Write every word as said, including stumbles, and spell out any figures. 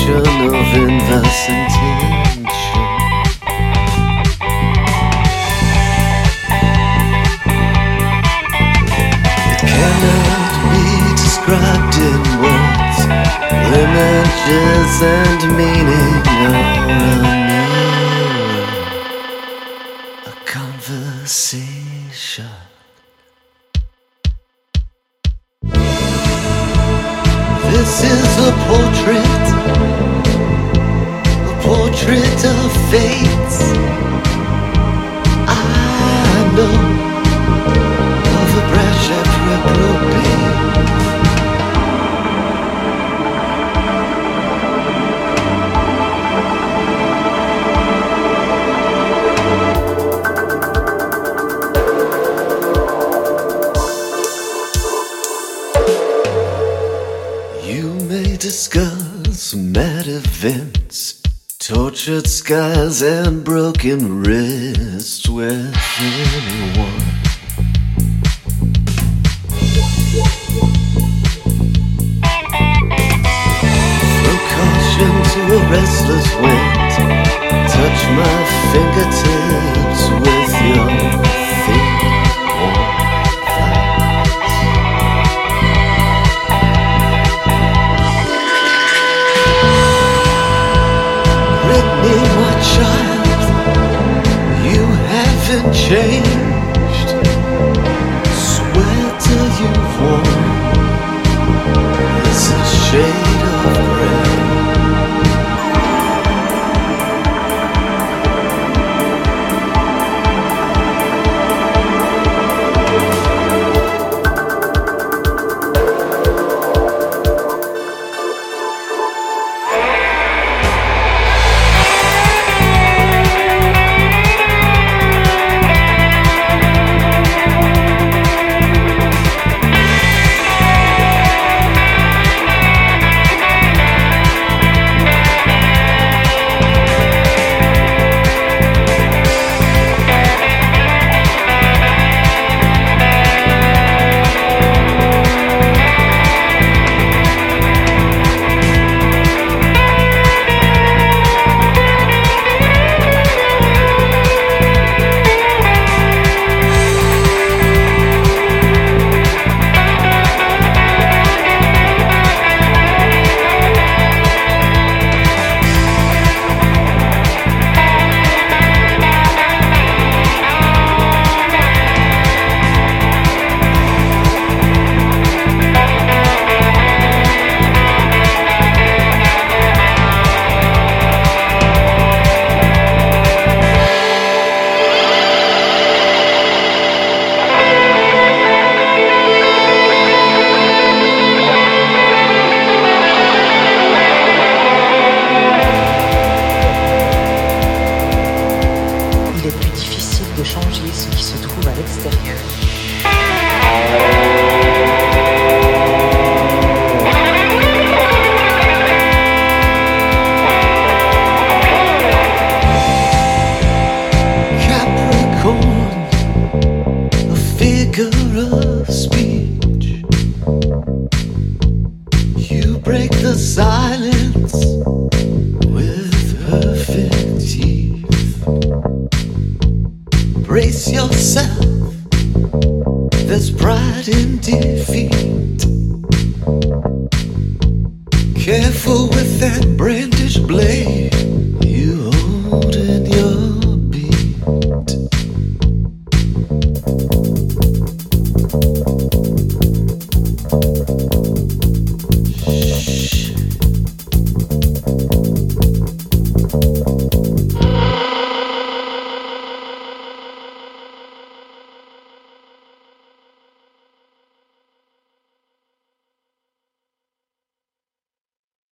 reflection of inverse intention. It cannot be described in words. Images and meaning are a mirror, a conversation. This is a portrait, a portrait of fate. I know of a precious reprobate. Discuss mad events, tortured skies and broken wrists with anyone. Throw caution to a restless wind. Touch my fingertips with your thick warm thighs. Britney, my child, you haven't changed. Sweater you've worn is a shade of gray. Shh.